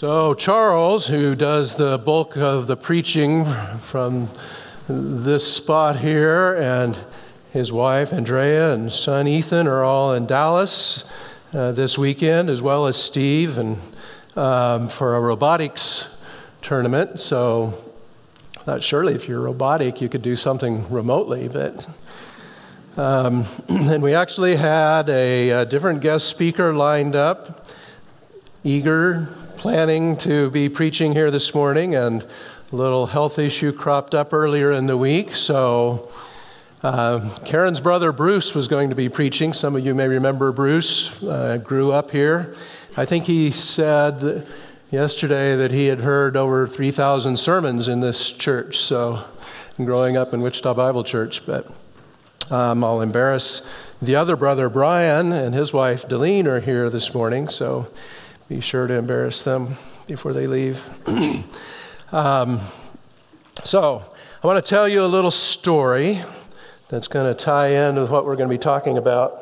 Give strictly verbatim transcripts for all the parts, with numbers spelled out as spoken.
So Charles, who does the bulk of the preaching from this spot here, and his wife Andrea and son Ethan are all in Dallas uh, this weekend, as well as Steve, and um, for a robotics tournament. So I thought surely if you're robotic, you could do something remotely, but um, and we actually had a, a different guest speaker lined up, eager, planning to be preaching here this morning, and a little health issue cropped up earlier in the week. So uh, Karen's brother Bruce was going to be preaching. Some of you may remember Bruce, uh, grew up here. I think he said yesterday that he had heard over three thousand sermons in this church, so growing up in Wichita Bible Church. But um, I'll embarrass the other brother, Brian, and his wife, Delene, are here this morning, so be sure to embarrass them before they leave. um, so I want to tell you a little story that's going to tie in with what we're going to be talking about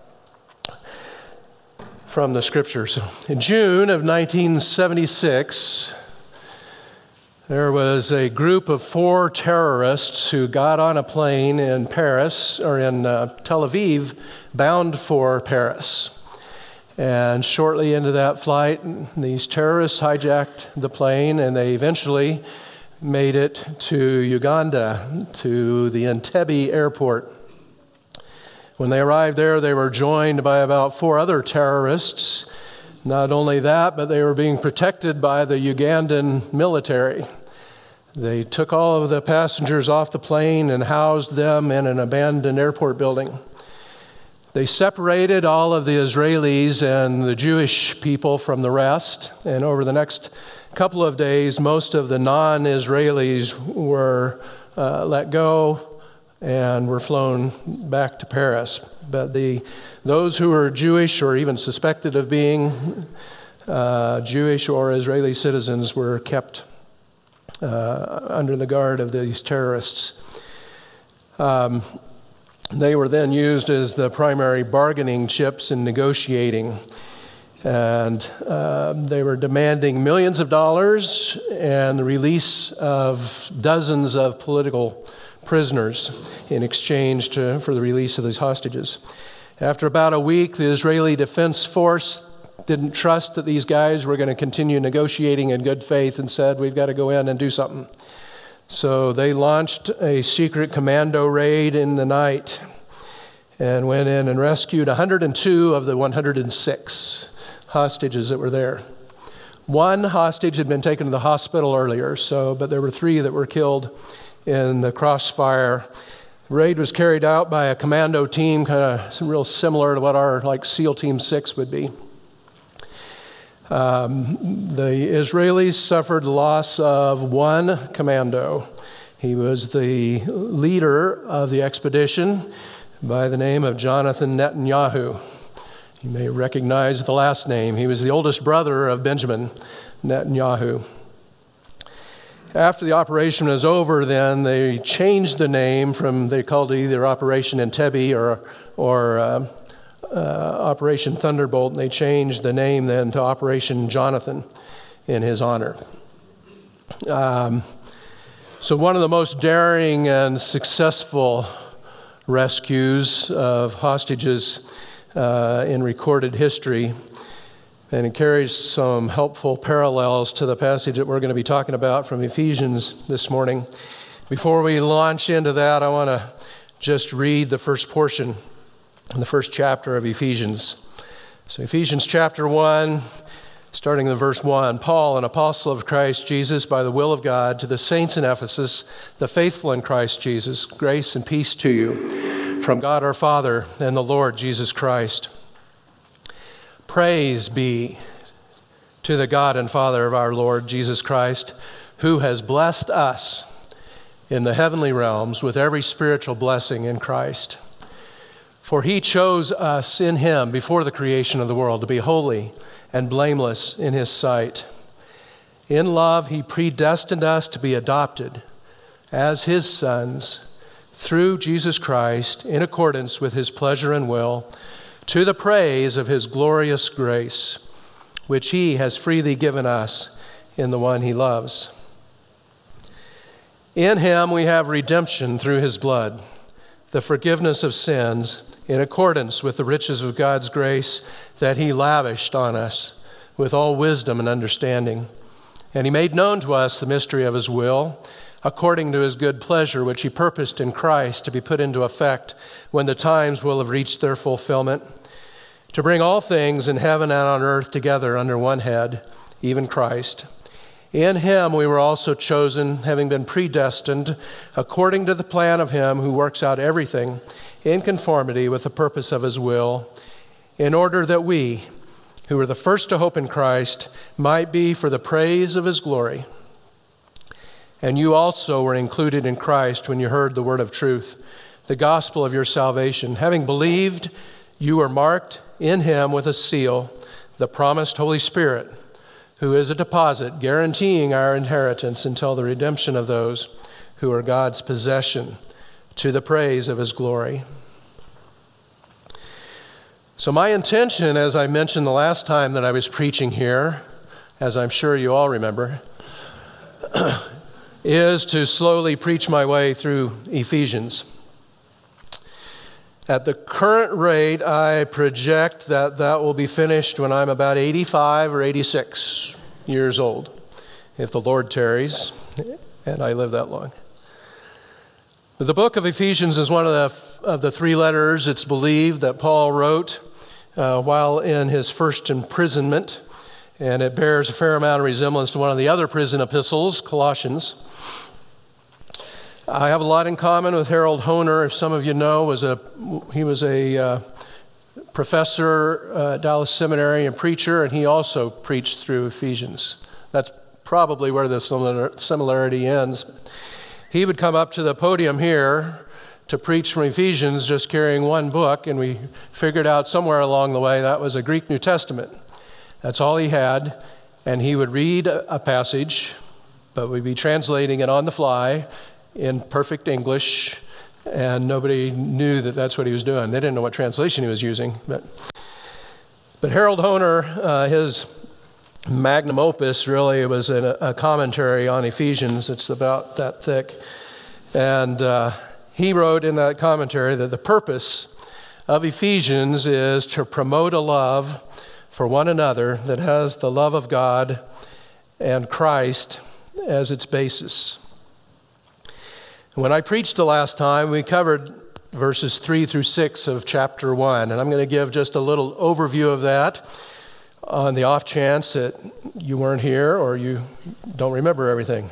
from the scriptures. In June of nineteen seventy-six, there was a group of four terrorists who got on a plane in Paris, or in uh, Tel Aviv, bound for Paris. And shortly into that flight, these terrorists hijacked the plane, and they eventually made it to Uganda, to the Entebbe airport. When they arrived there, they were joined by about four other terrorists. Not only that, but they were being protected by the Ugandan military. They took all of the passengers off the plane and housed them in an abandoned airport building. They separated all of the Israelis and the Jewish people from the rest, and over the next couple of days, most of the non-Israelis were uh, let go and were flown back to Paris. But the those who were Jewish or even suspected of being uh, Jewish or Israeli citizens were kept uh, under the guard of these terrorists. Um, They were then used as the primary bargaining chips in negotiating. And uh, they were demanding millions of dollars and the release of dozens of political prisoners in exchange to, for the release of these hostages. After about a week, the Israeli Defense Force didn't trust that these guys were going to continue negotiating in good faith and said, we've got to go in and do something. So they launched a secret commando raid in the night and went in and rescued one hundred two of the one hundred six hostages that were there. One hostage had been taken to the hospital earlier, so but there were three that were killed in the crossfire. The raid was carried out by a commando team, kind of real similar to what our like SEAL Team six would be. Um, the Israelis suffered the loss of one commando. He was the leader of the expedition by the name of Jonathan Netanyahu. You may recognize the last name. He was the oldest brother of Benjamin Netanyahu. After the operation was over, then they changed the name from, they called it either Operation Entebbe or, or uh, Uh, Operation Thunderbolt, and they changed the name then to Operation Jonathan in his honor. Um, so one of the most daring and successful rescues of hostages uh, in recorded history, and it carries some helpful parallels to the passage that we're going to be talking about from Ephesians this morning. Before we launch into that, I want to just read the first portion in the first chapter of Ephesians. So Ephesians chapter one, starting in verse one. Paul, an apostle of Christ Jesus by the will of God, to the saints in Ephesus, the faithful in Christ Jesus, grace and peace to you from God our Father and the Lord Jesus Christ. Praise be to the God and Father of our Lord Jesus Christ, who has blessed us in the heavenly realms with every spiritual blessing in Christ. For he chose us in him before the creation of the world to be holy and blameless in his sight. In love, he predestined us to be adopted as his sons through Jesus Christ in accordance with his pleasure and will, to the praise of his glorious grace, which he has freely given us in the one he loves. In him we have redemption through his blood, the forgiveness of sins in accordance with the riches of God's grace that he lavished on us with all wisdom and understanding. And he made known to us the mystery of his will, according to his good pleasure, which he purposed in Christ to be put into effect when the times will have reached their fulfillment, to bring all things in heaven and on earth together under one head, even Christ. In him we were also chosen, having been predestined, according to the plan of him who works out everything in conformity with the purpose of his will, in order that we, who were the first to hope in Christ, might be for the praise of his glory. And you also were included in Christ when you heard the word of truth, the gospel of your salvation. Having believed, you were marked in him with a seal, the promised Holy Spirit, who is a deposit guaranteeing our inheritance until the redemption of those who are God's possession, to the praise of his glory. So my intention, as I mentioned the last time that I was preaching here, as I'm sure you all remember, is to slowly preach my way through Ephesians. At the current rate, I project that that will be finished when I'm about eighty-five or eighty-six years old, if the Lord tarries, and I live that long. The book of Ephesians is one of the, of the three letters, it's believed, that Paul wrote uh, while in his first imprisonment, and it bears a fair amount of resemblance to one of the other prison epistles, Colossians. I have a lot in common with Harold Hoehner. If some of you know, was a he was a uh, professor uh, at Dallas Seminary and preacher, and he also preached through Ephesians. That's probably where the similarity ends. He would come up to the podium here to preach from Ephesians, just carrying one book, and we figured out somewhere along the way that was a Greek New Testament. That's all he had, and he would read a passage, but we'd be translating it on the fly in perfect English, and nobody knew that that's what he was doing. They didn't know what translation he was using. But, but Harold Hoehner, uh, his magnum opus really was a, a commentary on Ephesians. It's about that thick. And uh, he wrote in that commentary that the purpose of Ephesians is to promote a love for one another that has the love of God and Christ as its basis. When I preached the last time, we covered verses three through six of chapter one, and I'm going to give just a little overview of that on the off chance that you weren't here or you don't remember everything.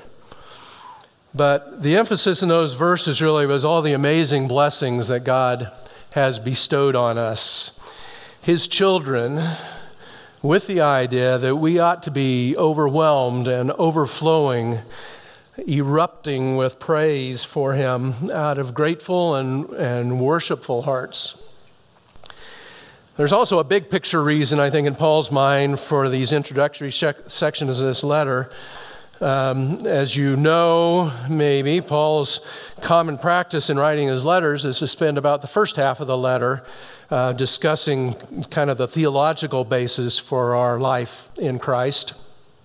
But the emphasis in those verses really was all the amazing blessings that God has bestowed on us, his children, with the idea that we ought to be overwhelmed and overflowing, erupting with praise for him out of grateful and, and worshipful hearts. There's also a big picture reason, I think, in Paul's mind for these introductory sec- sections of this letter. Um, as you know, maybe, Paul's common practice in writing his letters is to spend about the first half of the letter uh, discussing kind of the theological basis for our life in Christ,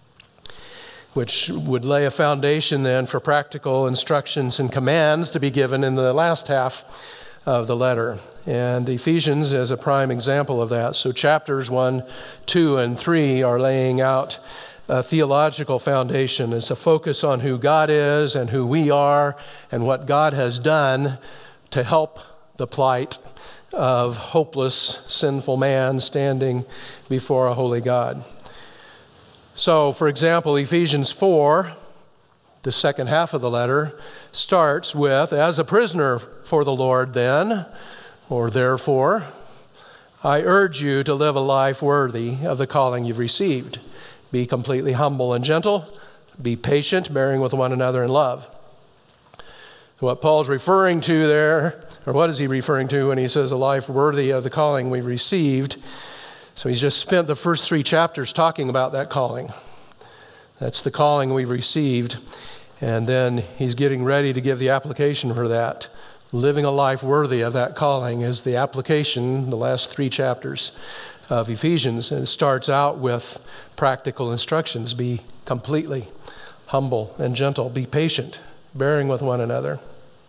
which would lay a foundation then for practical instructions and commands to be given in the last half of the letter. And Ephesians is a prime example of that. So chapters one, two, and three are laying out a theological foundation. It's a focus on who God is and who we are and what God has done to help the plight of hopeless, sinful man standing before a holy God. So, for example, Ephesians four, the second half of the letter, starts with, as a prisoner for the Lord then, or therefore, I urge you to live a life worthy of the calling you've received. Be completely humble and gentle. Be patient, bearing with one another in love. What Paul's referring to there, or what is he referring to when he says a life worthy of the calling we received? So he's just spent the first three chapters talking about that calling. That's the calling we received. And then he's getting ready to give the application for that. Living a life worthy of that calling is the application, the last three chapters of Ephesians. And it starts out with practical instructions. Be completely humble and gentle. Be patient, bearing with one another.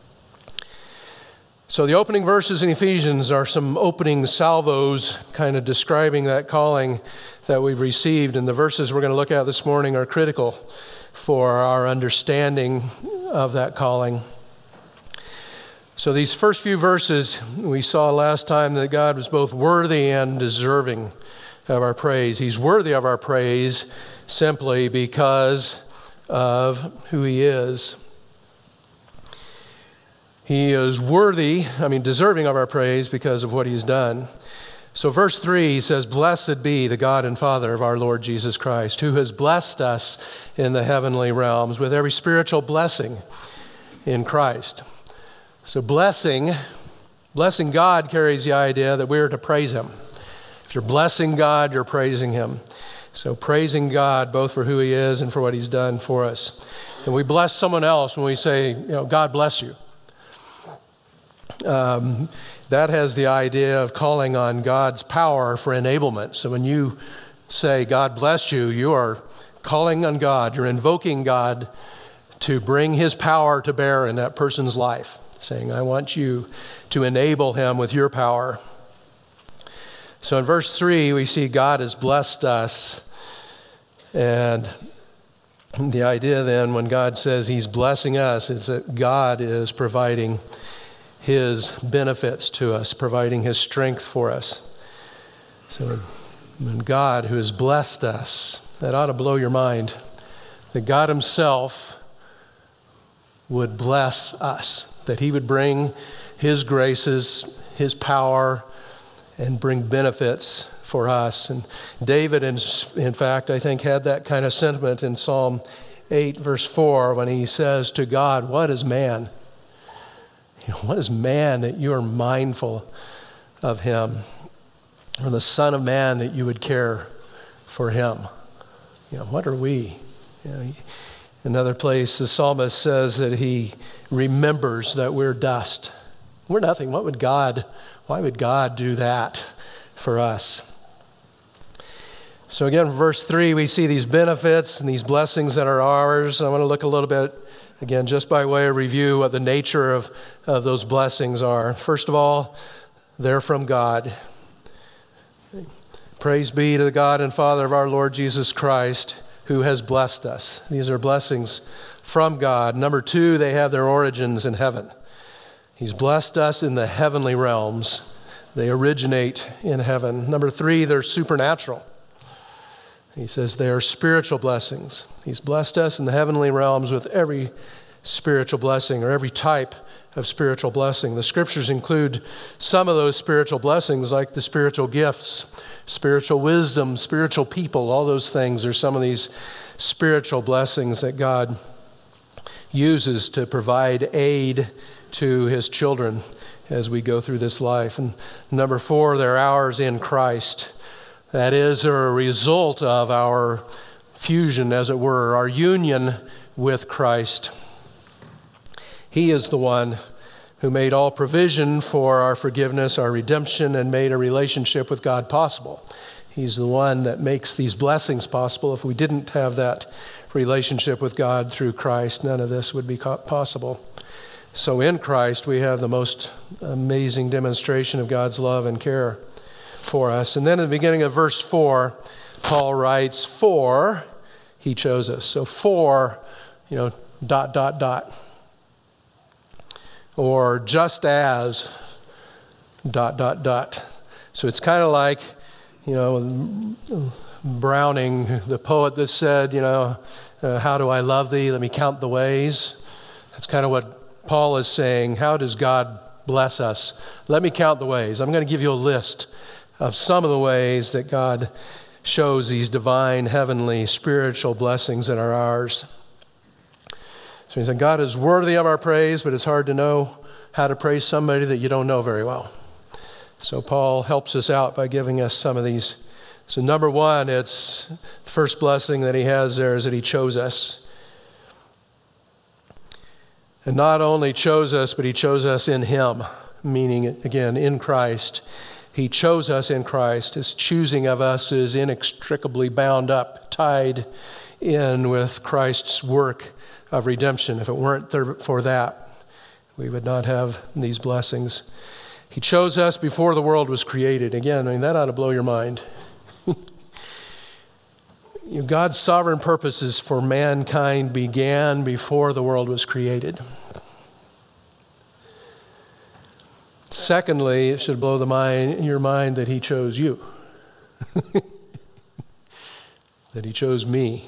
So the opening verses in Ephesians are some opening salvos kind of describing that calling that we've received. And the verses we're going to look at this morning are critical for our understanding of that calling. So these first few verses, we saw last time that God was both worthy and deserving of our praise. He's worthy of our praise simply because of who he is. He is worthy, I mean deserving of our praise because of what he's done. So verse three, he says, "Blessed be the God and Father of our Lord Jesus Christ, who has blessed us in the heavenly realms with every spiritual blessing in Christ." So blessing, blessing God carries the idea that we are to praise him. If you're blessing God, you're praising him. So praising God both for who he is and for what he's done for us. And we bless someone else when we say, you know, God bless you. Um, that has the idea of calling on God's power for enablement. So when you say, God bless you, you are calling on God. You're invoking God to bring his power to bear in that person's life, saying, I want you to enable him with your power. So in verse three, we see God has blessed us. And the idea then, when God says he's blessing us, is that God is providing his benefits to us, providing his strength for us. So when God, who has blessed us, that ought to blow your mind, that God himself would bless us, that he would bring his graces, his power, and bring benefits for us. And David, in, in fact, I think had that kind of sentiment in Psalm eight, verse four, when he says to God, what is man? You know, what is man that you are mindful of him? Or the Son of Man that you would care for him? You know, what are we? You know, another place, the psalmist says that he remembers that we're dust. We're nothing. What would God, why would God do that for us? So again, verse three, we see these benefits and these blessings that are ours. I want to look a little bit, again, just by way of review, what the nature of, of those blessings are. First of all, they're from God. Praise be to the God and Father of our Lord Jesus Christ, who has blessed us. These are blessings from God. Number two, they have their origins in heaven. He's blessed us in the heavenly realms. They originate in heaven. Number three, they're supernatural. He says they are spiritual blessings. He's blessed us in the heavenly realms with every spiritual blessing or every type of spiritual blessing. The scriptures include some of those spiritual blessings, like the spiritual gifts, spiritual wisdom, spiritual people. All those things are some of these spiritual blessings that God uses to provide aid to his children as we go through this life. And number four, they're ours in Christ. That is, they're a result of our fusion, as it were, our union with Christ. He is the one who made all provision for our forgiveness, our redemption, and made a relationship with God possible. He's the one that makes these blessings possible. If we didn't have that relationship with God through Christ, none of this would be possible. So in Christ, we have the most amazing demonstration of God's love and care for us. And then in the beginning of verse four, Paul writes, for he chose us. So for, you know, dot, dot, dot. Or just as, dot, dot, dot. So it's kind of like, you know, Browning, the poet that said, you know, uh, how do I love thee? Let me count the ways. That's kind of what Paul is saying. How does God bless us? Let me count the ways. I'm going to give you a list of some of the ways that God shows these divine, heavenly, spiritual blessings that are ours. So he said, God is worthy of our praise, but it's hard to know how to praise somebody that you don't know very well. So Paul helps us out by giving us some of these. So number one, it's the first blessing that he has there is that he chose us. And not only chose us, but he chose us in him, meaning, again, in Christ. He chose us in Christ. His choosing of us is inextricably bound up, tied in with Christ's work of redemption. If it weren't for that, we would not have these blessings. He chose us before the world was created. Again, I mean, that ought to blow your mind. You know, God's sovereign purposes for mankind began before the world was created. Secondly, it should blow the mind, your mind that he chose you. That he chose me.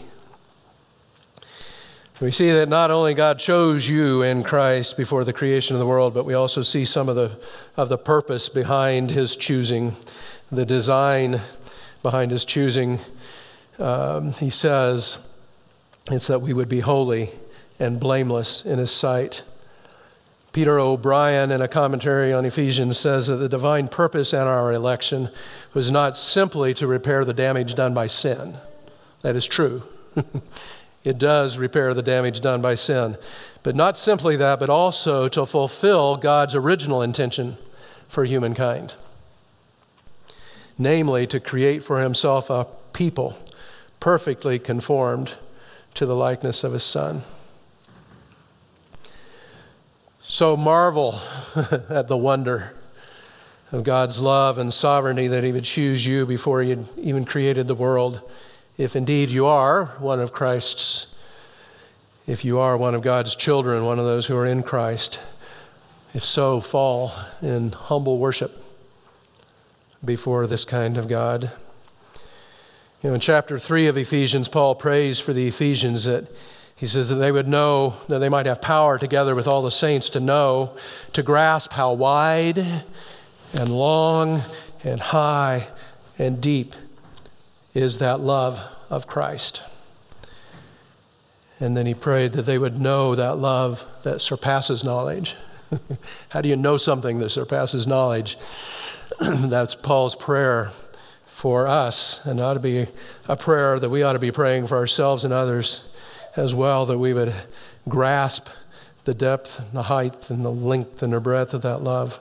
We see that not only God chose you in Christ before the creation of the world, but we also see some of the of the purpose behind his choosing, the design behind his choosing. Um, he says it's that we would be holy and blameless in his sight. Peter O'Brien, in a commentary on Ephesians, says that the divine purpose in our election was not simply to repair the damage done by sin. That is true. It does repair the damage done by sin. But not simply that, but also to fulfill God's original intention for humankind. Namely, to create for himself a people perfectly conformed to the likeness of his Son. So marvel at the wonder of God's love and sovereignty that he would choose you before he had even created the world. If indeed you are one of Christ's, if you are one of God's children, one of those who are in Christ, if so, fall in humble worship before this kind of God. You know, in chapter three of Ephesians, Paul prays for the Ephesians that he says that they would know, that they might have power together with all the saints to know, to grasp how wide and long and high and deep is that love of Christ. And then he prayed that they would know that love that surpasses knowledge. How do you know something that surpasses knowledge? That's Paul's prayer for us, and it ought to be a prayer that we ought to be praying for ourselves and others as well, that we would grasp the depth and the height and the length and the breadth of that love.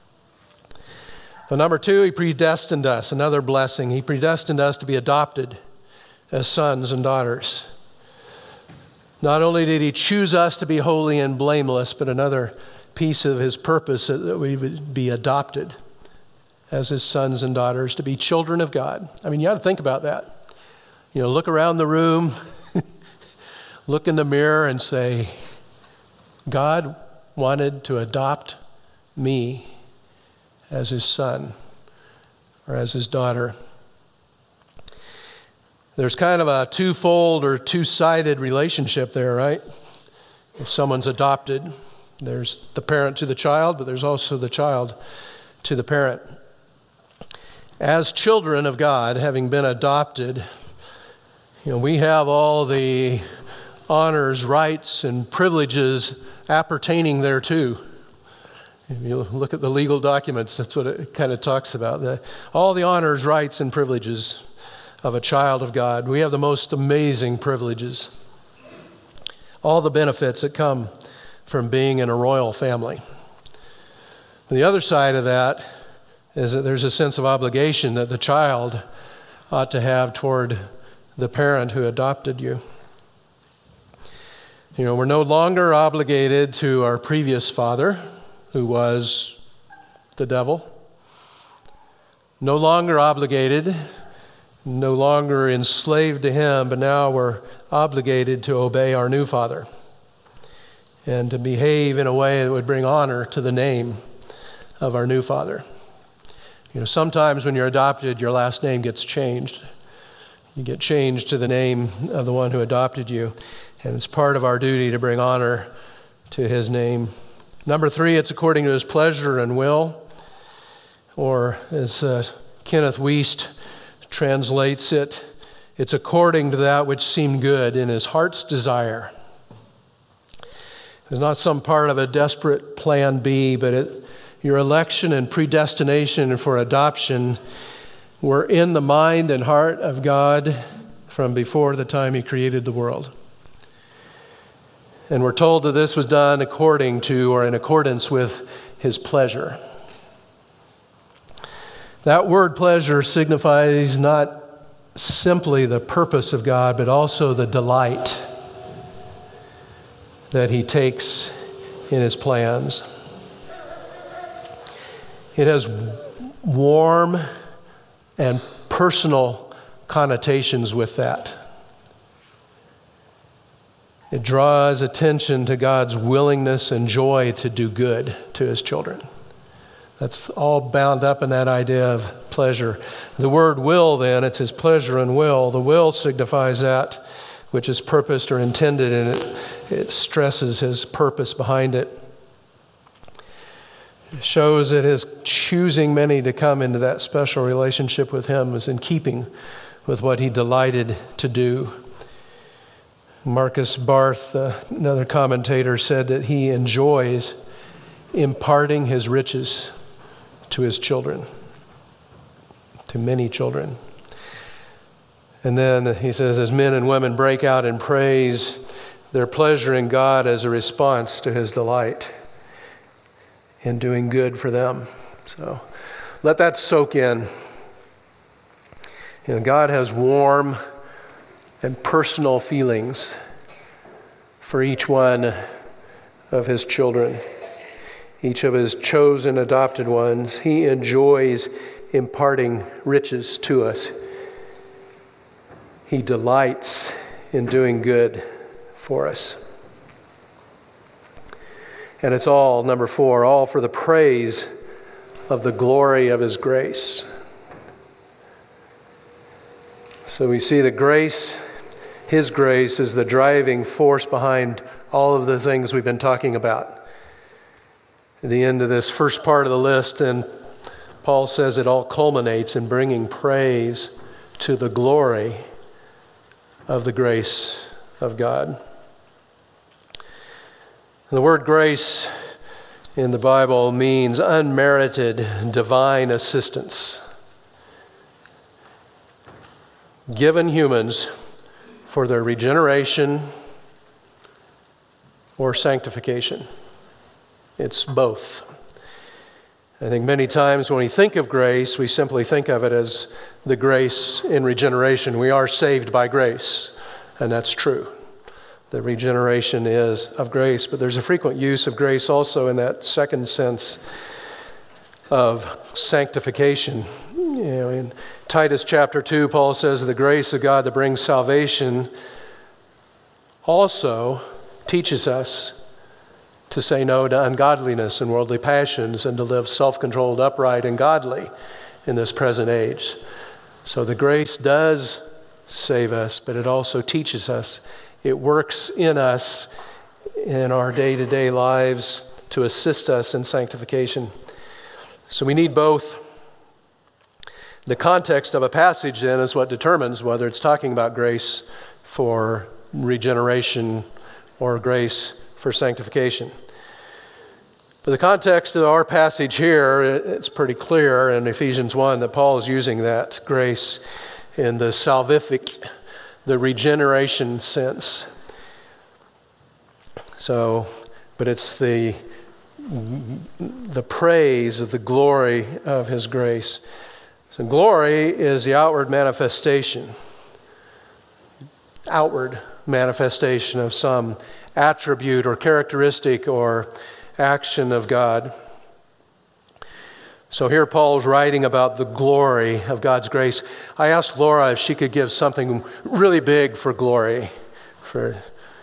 So number two, he predestined us, another blessing. He predestined us to be adopted as sons and daughters. Not only did he choose us to be holy and blameless, but another piece of his purpose that we would be adopted as his sons and daughters, to be children of God. I mean, you ought to think about that. You know, look around the room, look in the mirror and say, God wanted to adopt me as his son or as his daughter. There's kind of a twofold or two-sided relationship there, right? If someone's adopted, there's the parent to the child, but there's also the child to the parent. As children of God, having been adopted, you know, we have all the honors, rights, and privileges appertaining thereto. If you look at the legal documents, that's what it kind of talks about. The, all the honors, rights, and privileges of a child of God. We have the most amazing privileges. All the benefits that come from being in a royal family. The other side of that is that there's a sense of obligation that the child ought to have toward the parent who adopted you. You know, we're no longer obligated to our previous father, who was the devil. No longer obligated, no longer enslaved to him, but now we're obligated to obey our new father and to behave in a way that would bring honor to the name of our new father. You know, sometimes when you're adopted, your last name gets changed. You get changed to the name of the one who adopted you, and it's part of our duty to bring honor to his name. Number three, it's according to his pleasure and will, or as uh, Kenneth Wiest translates it, it's according to that which seemed good in his heart's desire. It's not some part of a desperate plan B, but it, your election and predestination for adoption were in the mind and heart of God from before the time he created the world. And we're told that this was done according to or in accordance with his pleasure. That word pleasure signifies not simply the purpose of God, but also the delight that he takes in his plans. It has warm and personal connotations with that. It draws attention to God's willingness and joy to do good to his children. That's all bound up in that idea of pleasure. The word will, then, it's his pleasure and will. The will signifies that which is purposed or intended, and it, it stresses his purpose behind it. It shows that his choosing many to come into that special relationship with him is in keeping with what he delighted to do. Marcus Barth, uh, another commentator, said that he enjoys imparting his riches to his children, to many children. And then he says, as men and women break out in praise, their pleasure in God as a response to his delight in doing good for them. So let that soak in. You know, God has warm and personal feelings for each one of his children, each of his chosen adopted ones. He enjoys imparting riches to us. He delights in doing good for us. And it's all, number four, all for the praise of the glory of his grace. So we see that grace, his grace, is the driving force behind all of the things we've been talking about. At the end of this first part of the list, then Paul says it all culminates in bringing praise to the glory of the grace of God. The word grace in the Bible means unmerited divine assistance given humans for their regeneration or sanctification. It's both. I think many times when we think of grace, we simply think of it as the grace in regeneration. We are saved by grace, and that's true. The regeneration is of grace, but there's a frequent use of grace also in that second sense of sanctification. You know, in Titus chapter two, Paul says the grace of God that brings salvation also teaches us to say no to ungodliness and worldly passions and to live self-controlled, upright, and godly in this present age. So the grace does save us, but it also teaches us. It works in us in our day-to-day lives to assist us in sanctification. So we need both. The context of a passage then is what determines whether it's talking about grace for regeneration or grace for sanctification. But the context of our passage here, it's pretty clear in Ephesians one that Paul is using that grace in the salvific, the regeneration sense. So, but it's the the praise of the glory of his grace. So glory is the outward manifestation, outward manifestation of some attribute or characteristic or action of God. So here Paul's writing about the glory of God's grace. I asked Laura if she could give something really big for glory. For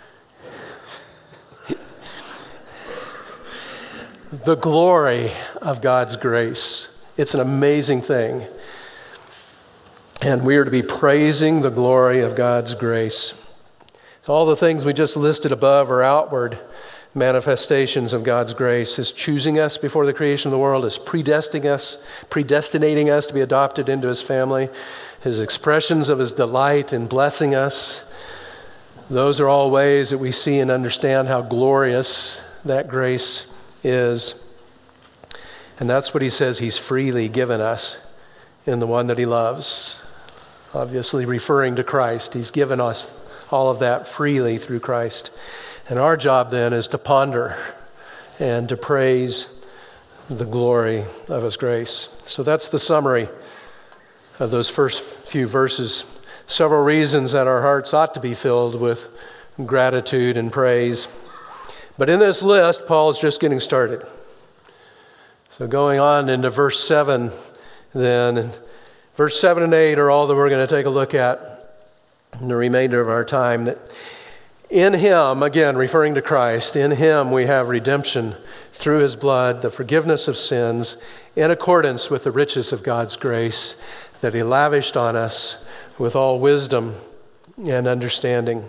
the glory of God's grace. It's an amazing thing. And we are to be praising the glory of God's grace. So all the things we just listed above are outward manifestations of God's grace. His choosing us before the creation of the world, His predestining us, predestinating us to be adopted into His family, His expressions of His delight in blessing us. Those are all ways that we see and understand how glorious that grace is. And that's what he says He's freely given us in the one that He loves. Obviously referring to Christ. He's given us all of that freely through Christ. And our job then is to ponder and to praise the glory of his grace. So that's the summary of those first few verses. Several reasons that our hearts ought to be filled with gratitude and praise. But in this list, Paul is just getting started. So going on into verse seven, then, verse seven and eight are all that we're going to take a look at in the remainder of our time. That in him, again, referring to Christ, in him we have redemption through his blood, the forgiveness of sins, in accordance with the riches of God's grace that he lavished on us with all wisdom and understanding.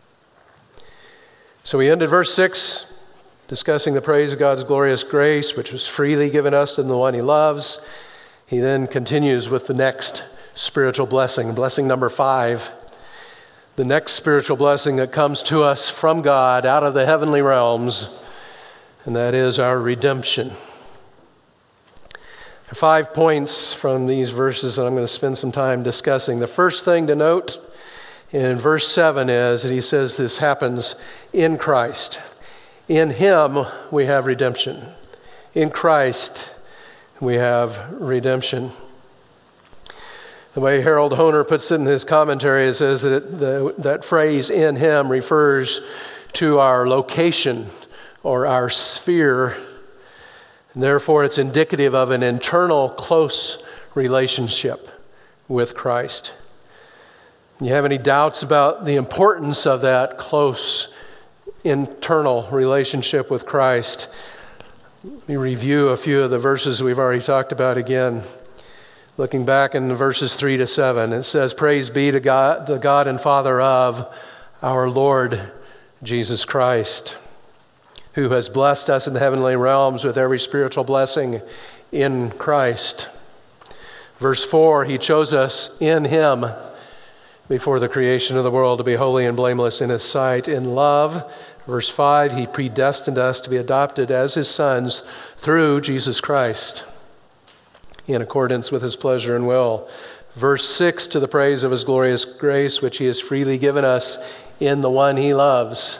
So we ended verse six, discussing the praise of God's glorious grace, which was freely given us in the one he loves. He then continues with the next spiritual blessing, blessing number five. The next spiritual blessing that comes to us from God out of the heavenly realms, and that is our redemption. There are five points from these verses that I'm going to spend some time discussing. The first thing to note in verse seven is that he says this happens in Christ. In him we have redemption. In Christ we have redemption. The way Harold Hoehner puts it in his commentary, it says that it, the, that phrase in him refers to our location or our sphere. And therefore, it's indicative of an internal, close relationship with Christ. You have any doubts about the importance of that close internal relationship with Christ? Let me review a few of the verses we've already talked about again. Looking back in verses three to seven, it says, "Praise be to God, the God and Father of our Lord Jesus Christ, who has blessed us in the heavenly realms with every spiritual blessing in Christ." Verse four, he chose us in him before the creation of the world to be holy and blameless in his sight. In love, verse five, he predestined us to be adopted as his sons through Jesus Christ, in accordance with his pleasure and will. Verse six, to the praise of his glorious grace, which he has freely given us in the one he loves.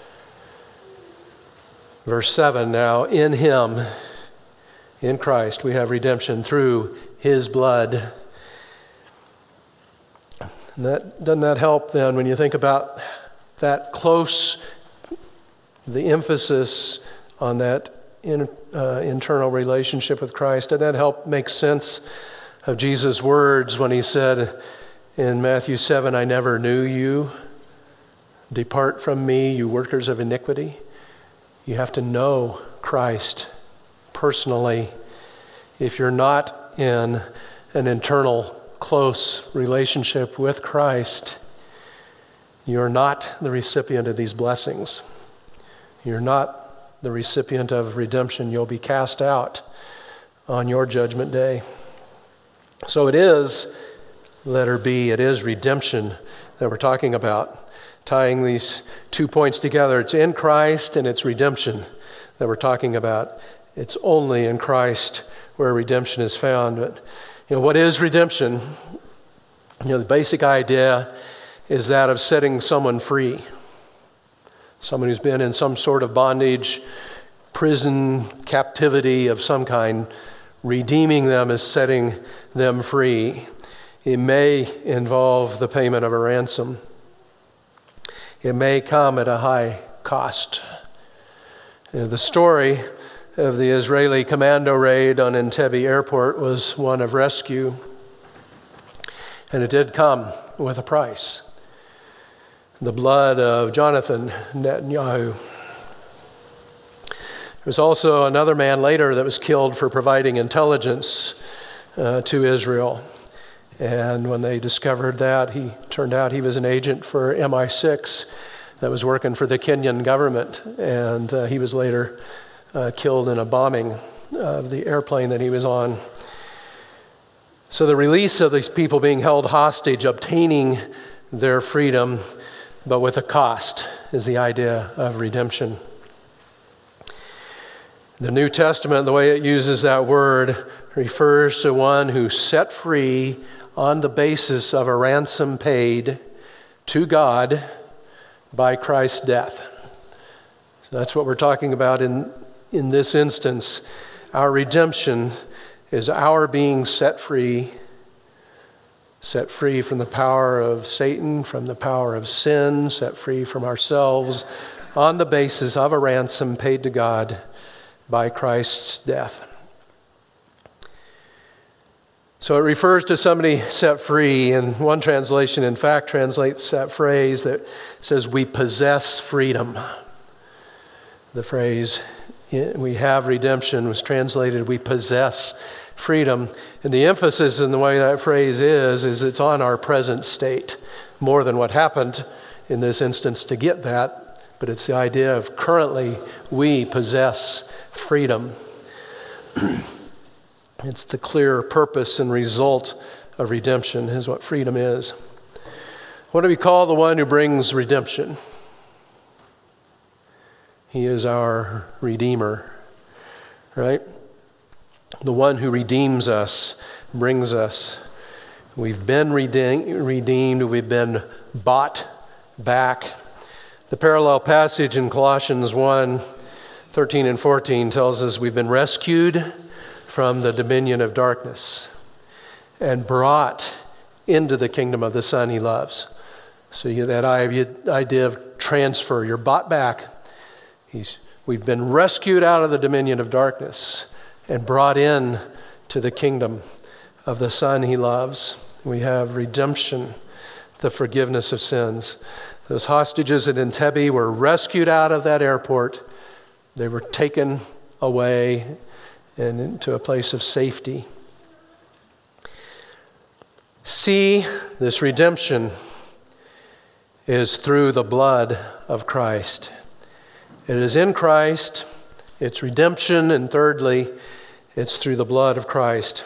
Verse seven, now in him, in Christ, we have redemption through his blood. And that, doesn't that help then when you think about that close, the emphasis on that in, uh, internal relationship with Christ? Doesn't that help make sense of Jesus' words when he said in Matthew seven, "I never knew you. Depart from me, you workers of iniquity"? You have to know Christ personally. If you're not in an internal, close relationship with Christ, you're not the recipient of these blessings. You're not the recipient of redemption. You'll be cast out on your judgment day. So it is, letter B, it is redemption that we're talking about. Tying these two points together, it's in Christ and it's redemption that we're talking about. It's only in Christ where redemption is found. But you know, what is redemption? You know, the basic idea is that of setting someone free. Someone who's been in some sort of bondage, prison, captivity of some kind. Redeeming them is setting them free. It may involve the payment of a ransom. It may come at a high cost. You know, the story of the Israeli commando raid on Entebbe Airport was one of rescue, and it did come with a price. The blood of Jonathan Netanyahu. There was also another man later that was killed for providing intelligence uh, to Israel. And when they discovered that, he turned out he was an agent for M I six that was working for the Kenyan government. And uh, he was later uh, killed in a bombing of the airplane that he was on. So the release of these people being held hostage, obtaining their freedom, but with a cost, is the idea of redemption. The New Testament, the way it uses that word, refers to one who set free on the basis of a ransom paid to God by Christ's death. So that's what we're talking about in, in this instance. Our redemption is our being set free, set free from the power of Satan, from the power of sin, set free from ourselves on the basis of a ransom paid to God by Christ's death. So it refers to somebody set free, and one translation, in fact, translates that phrase that says, we possess freedom. The phrase, we have redemption, was translated, we possess freedom. And the emphasis in the way that phrase is, is it's on our present state, more than what happened in this instance to get that, but it's the idea of currently we possess freedom. It's the clear purpose and result of redemption is what freedom is. What do we call the one who brings redemption? He is our Redeemer, right? The one who redeems us, brings us. We've been redeemed, we've been bought back. The parallel passage in Colossians one, thirteen and fourteen tells us we've been rescued from the dominion of darkness and brought into the kingdom of the Son he loves. So you get that idea of transfer. You're bought back. He's, we've been rescued out of the dominion of darkness and brought in to the kingdom of the Son he loves. We have redemption, the forgiveness of sins. Those hostages at Entebbe were rescued out of that airport. They were taken away and into a place of safety. See, this redemption is through the blood of Christ. It is in Christ, it's redemption, and thirdly, it's through the blood of Christ.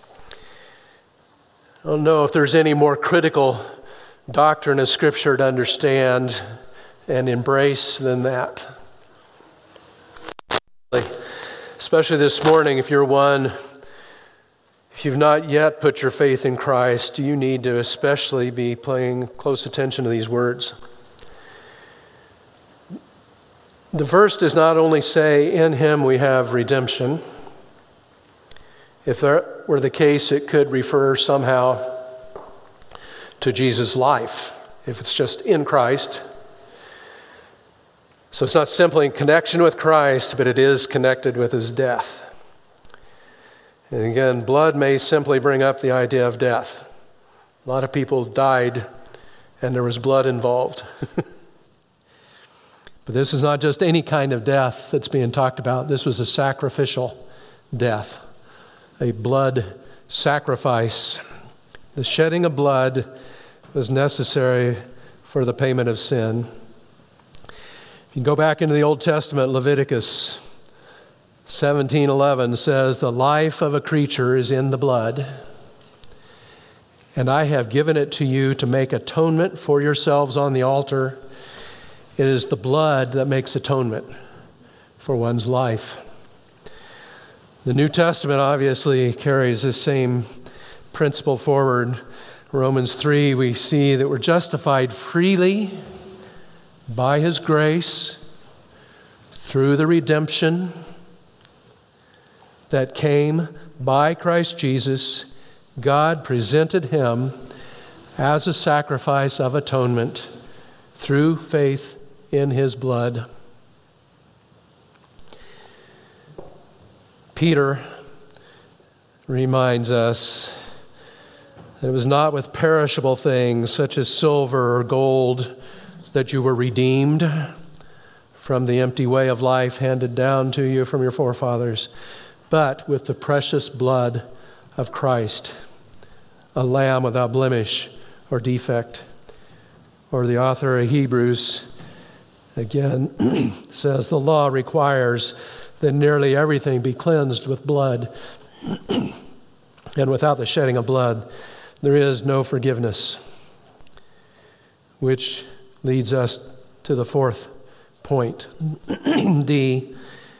I don't know if there's any more critical doctrine of Scripture to understand and embrace than that. Especially this morning, if you're one, if you've not yet put your faith in Christ, you need to especially be paying close attention to these words. The verse does not only say, in him we have redemption. If that were the case, it could refer somehow to Jesus' life, if it's just in Christ. So it's not simply in connection with Christ, but it is connected with his death. And again, blood may simply bring up the idea of death. A lot of people died and there was blood involved. But this is not just any kind of death that's being talked about. This was a sacrificial death, a blood sacrifice. The shedding of blood was necessary for the payment of sin. You can go back into the Old Testament. Leviticus seventeen eleven says, the life of a creature is in the blood, and I have given it to you to make atonement for yourselves on the altar. It is the blood that makes atonement for one's life. The New Testament obviously carries this same principle forward. Romans three, we see that we're justified freely by his grace through the redemption that came by Christ Jesus. God presented him as a sacrifice of atonement through faith in his blood. Peter reminds us that it was not with perishable things such as silver or gold that you were redeemed from the empty way of life handed down to you from your forefathers, but with the precious blood of Christ, a lamb without blemish or defect. Or the author of Hebrews, again, says the law requires that nearly everything be cleansed with blood. And without the shedding of blood, there is no forgiveness. Which leads us to the fourth point. D,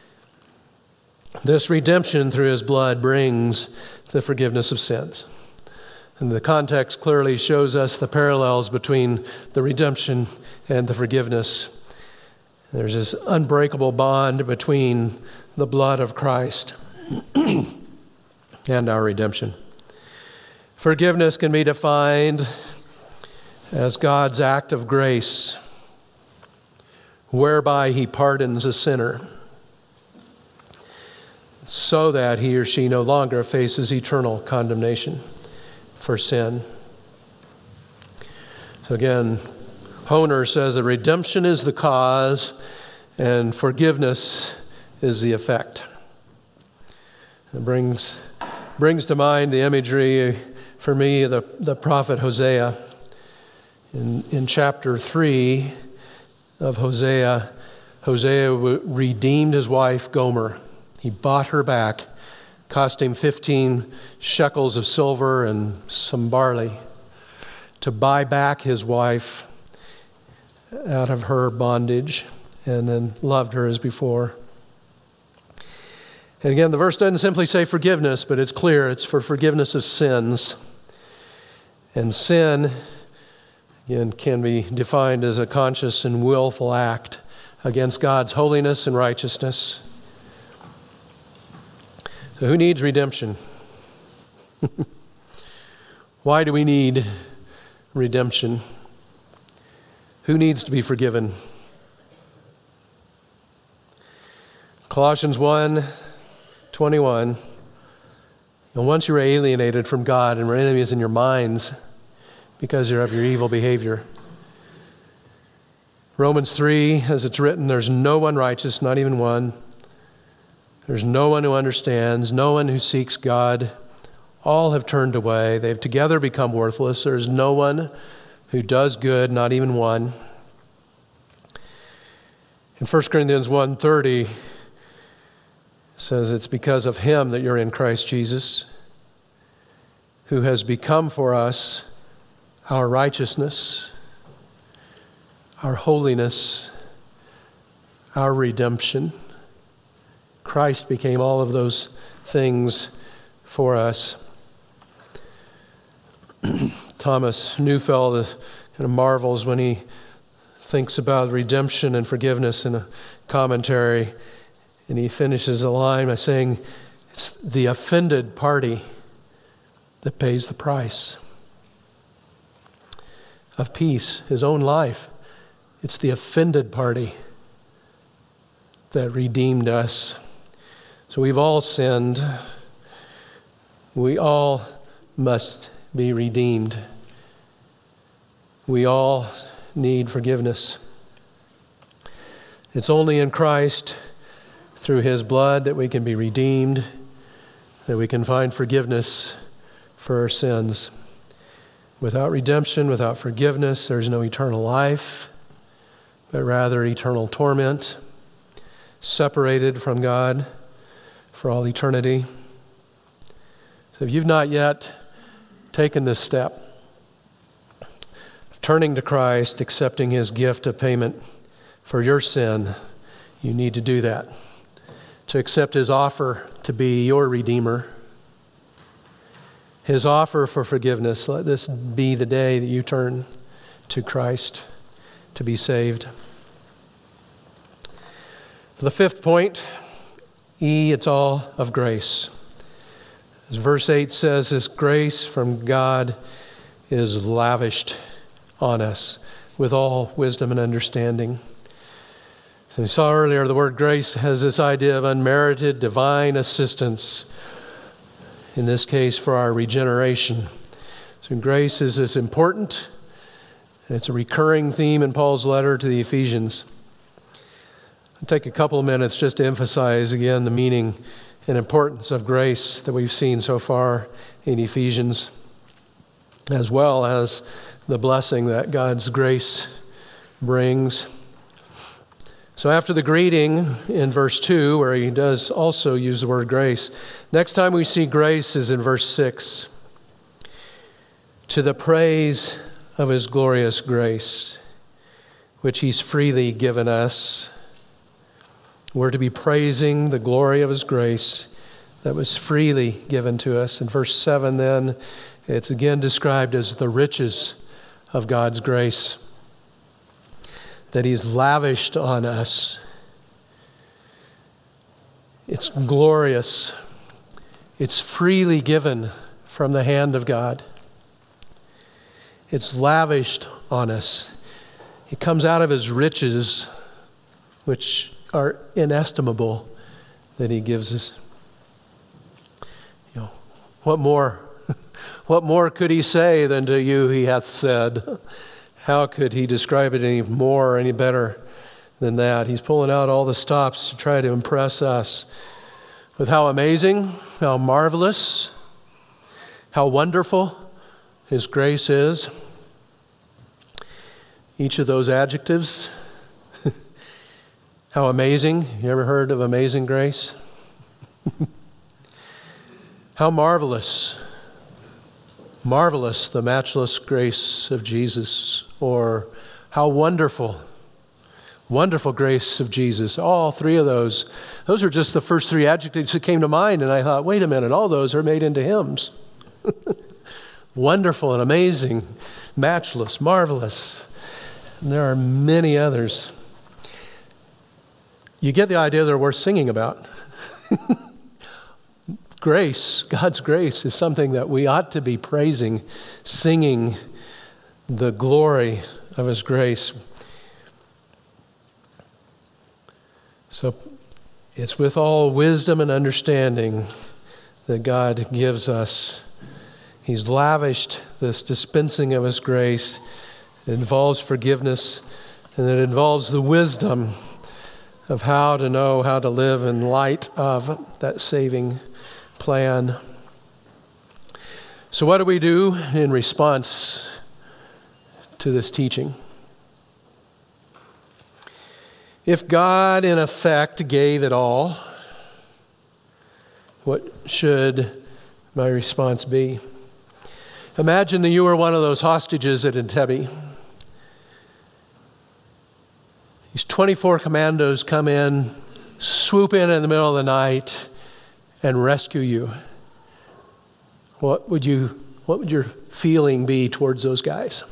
this redemption through his blood brings the forgiveness of sins. And the context clearly shows us the parallels between the redemption and the forgiveness. There's this unbreakable bond between the blood of Christ and our redemption. Forgiveness can be defined as God's act of grace, whereby he pardons a sinner so that he or she no longer faces eternal condemnation for sin. So again, Honer says that redemption is the cause and forgiveness is the effect. It brings, brings to mind the imagery for me of the, the prophet Hosea. In, in chapter three of Hosea, Hosea redeemed his wife Gomer. He bought her back, cost him fifteen shekels of silver and some barley to buy back his wife out of her bondage, and then loved her as before. And again, the verse doesn't simply say forgiveness, but it's clear it's for forgiveness of sins. And sin, again, can be defined as a conscious and willful act against God's holiness and righteousness. So who needs redemption? Why do we need redemption? Who needs to be forgiven? Colossians one twenty-one. And once you were alienated from God and were enemies in your minds because of your evil behavior. Romans three, as it's written, there's no one righteous, not even one. There's no one who understands, no one who seeks God. All have turned away. They've together become worthless. There's no one who does good, not even one. In First Corinthians one thirty, says it's because of him that you're in Christ Jesus, who has become for us our righteousness, our holiness, our redemption. Christ became all of those things for us. Thomas Neufeld kind of marvels when he thinks about redemption and forgiveness in a commentary. And he finishes the line by saying, it's the offended party that pays the price of peace, his own life. It's the offended party that redeemed us. So we've all sinned. We all must be redeemed. We all need forgiveness. It's only in Christ, through his blood, that we can be redeemed, that we can find forgiveness for our sins. Without redemption, without forgiveness, there's no eternal life, but rather eternal torment, separated from God for all eternity. So if you've not yet taken this step of turning to Christ, accepting his gift of payment for your sin, you need to do that. To accept his offer to be your Redeemer. His offer for forgiveness. Let this be the day that you turn to Christ to be saved. For the fifth point, E, it's all of grace. As verse eight says, this grace from God is lavished on us with all wisdom and understanding. So we saw earlier the word grace has this idea of unmerited divine assistance, in this case for our regeneration. So grace is this important, and it's a recurring theme in Paul's letter to the Ephesians. I'll take a couple of minutes just to emphasize again the meaning and importance of grace that we've seen so far in Ephesians, as well as the blessing that God's grace brings. So after the greeting in verse two, where he does also use the word grace, next time we see grace is in verse six. To the praise of his glorious grace, which he's freely given us. We're to be praising the glory of his grace that was freely given to us. In verse seven then, it's again described as the riches of God's grace that he's lavished on us. It's glorious. It's freely given from the hand of God. It's lavished on us. It comes out of his riches, which are inestimable, that he gives us. You know, what more? What more could he say than to you he hath said? How could he describe it any more or any better than that? He's pulling out all the stops to try to impress us with how amazing, how marvelous, how wonderful his grace is. Each of those adjectives. How amazing. You ever heard of amazing grace? How marvelous. Marvelous, the matchless grace of Jesus. Or how wonderful. Wonderful grace of Jesus. All three of those. Those are just the first three adjectives that came to mind. And I thought, wait a minute, all those are made into hymns. Wonderful and amazing, matchless, marvelous. And there are many others. You get the idea they're worth singing about. Grace, God's grace, is something that we ought to be praising, singing the glory of his grace. So it's with all wisdom and understanding that God gives us. He's lavished this dispensing of his grace. It involves forgiveness, and it involves the wisdom of how to know how to live in light of that saving plan. So what do we do in response to this teaching? If God, in effect, gave it all, what should my response be? Imagine that you were one of those hostages at Entebbe. These twenty-four commandos come in, swoop in in the middle of the night, and rescue you. What would you, what would your feeling be towards those guys?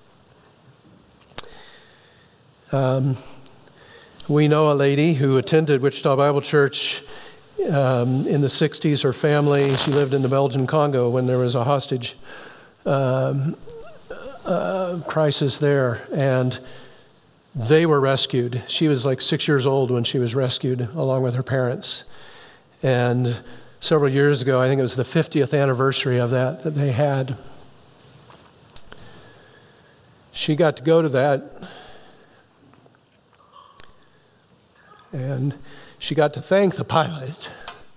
Um, we know a lady who attended Wichita Bible Church um, in the sixties. Her family, she lived in the Belgian Congo when there was a hostage um, uh, crisis there, and they were rescued. She was like six years old when she was rescued, along with her parents. And several years ago, I think it was the fiftieth anniversary of that that they had. She got to go to that, and she got to thank the pilot.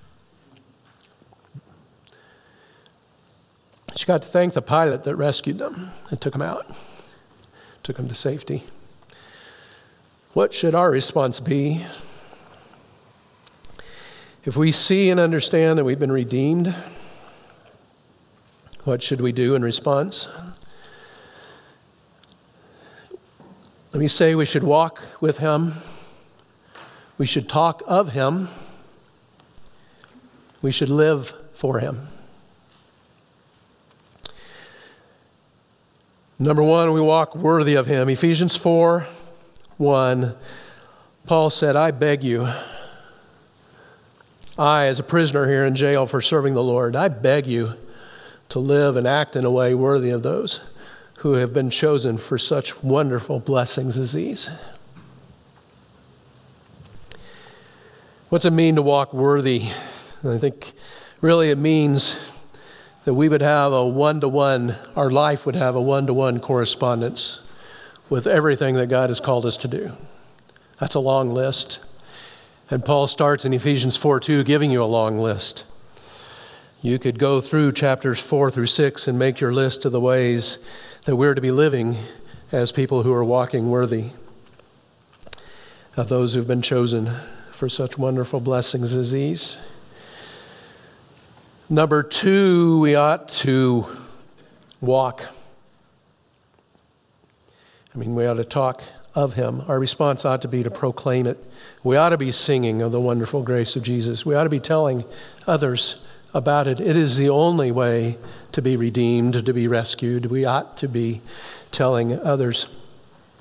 She got to thank the pilot that rescued them and took them out, took them to safety. What should our response be? If we see and understand that we've been redeemed, what should we do in response? Let me say we should walk with him. We should talk of him. We should live for him. Number one, we walk worthy of him. Ephesians four one, Paul said, I beg you, I, as a prisoner here in jail for serving the Lord, I beg you to live and act in a way worthy of those who have been chosen for such wonderful blessings as these. What's it mean to walk worthy? I think really it means that we would have a one-to-one, our life would have a one-to-one correspondence with everything that God has called us to do. That's a long list. And Paul starts in Ephesians four two giving you a long list. You could go through chapters four through six and make your list of the ways that we're to be living as people who are walking worthy of those who've been chosen for such wonderful blessings as these. Number two, we ought to walk. I mean, we ought to talk of him. Our response ought to be to proclaim it. We ought to be singing of the wonderful grace of Jesus. We ought to be telling others about it. It is the only way to be redeemed, to be rescued. We ought to be telling others.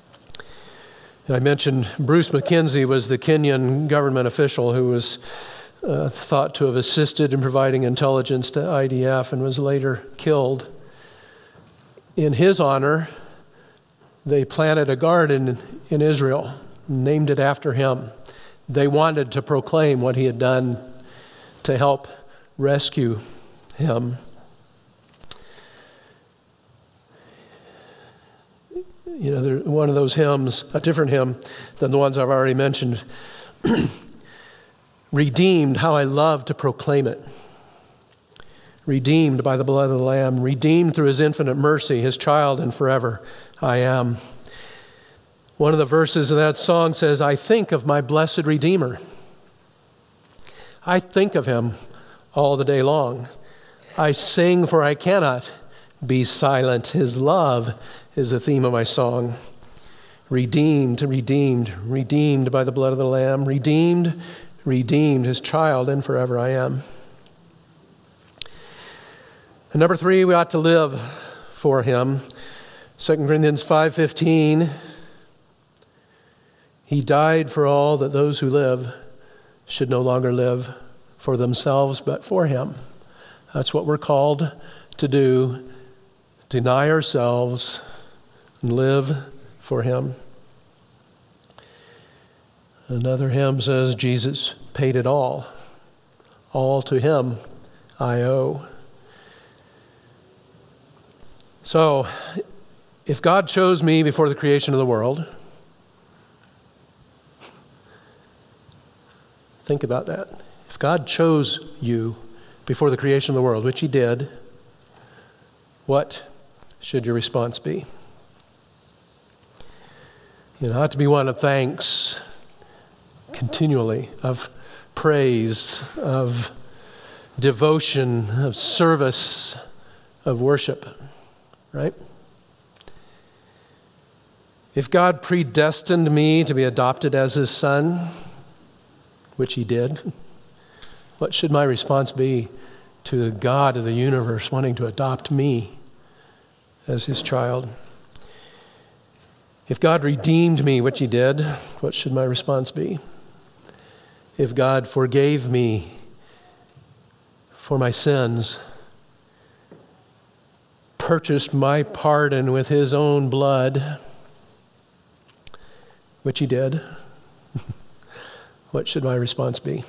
I mentioned Bruce McKenzie was the Kenyan government official who was uh, thought to have assisted in providing intelligence to I D F and was later killed. In his honor, they planted a garden in Israel, named it after him. They wanted to proclaim what he had done to help rescue him. You know, there, one of those hymns, a different hymn than the ones I've already mentioned, redeemed, how I love to proclaim it. Redeemed by the blood of the Lamb, redeemed through his infinite mercy, his child and forever I am. One of the verses of that song says, I think of my blessed Redeemer. I think of him all the day long. I sing, for I cannot be silent. His love is the theme of my song. Redeemed, redeemed, redeemed by the blood of the Lamb. Redeemed, redeemed, his child, and forever I am. And number three, we ought to live for him. Second Corinthians five fifteen, he died for all that those who live should no longer live for themselves, but for him. That's what we're called to do. Deny ourselves and live for him. Another hymn says, Jesus paid it all. All to him I owe. So, if God chose me before the creation of the world, think about that. If God chose you before the creation of the world, which he did, what should your response be? It ought to be one of thanks continually, of praise, of devotion, of service, of worship, right? If God predestined me to be adopted as his son, which he did, what should my response be to the God of the universe wanting to adopt me as his child? If God redeemed me, which he did, what should my response be? If God forgave me for my sins, purchased my pardon with his own blood, which he did, what should my response be?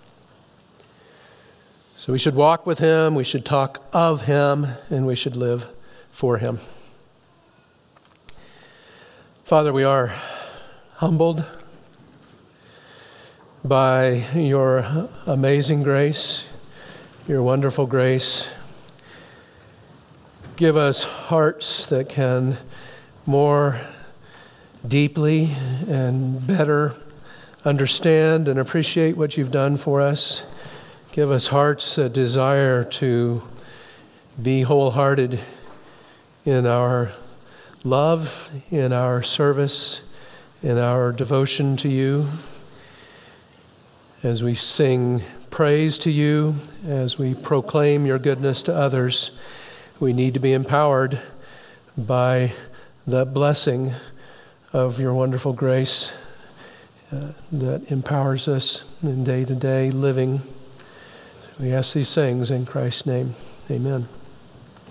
So we should walk with him, we should talk of him, and we should live for him. Father, we are humbled by your amazing grace, your wonderful grace. Give us hearts that can more deeply and better understand and appreciate what you've done for us. Give us hearts that desire to be wholehearted in our love, in our service, in our devotion to you. As we sing praise to you, as we proclaim your goodness to others, we need to be empowered by the blessing of your wonderful grace uh, that empowers us in day-to-day living. We ask these things in Christ's name. Amen.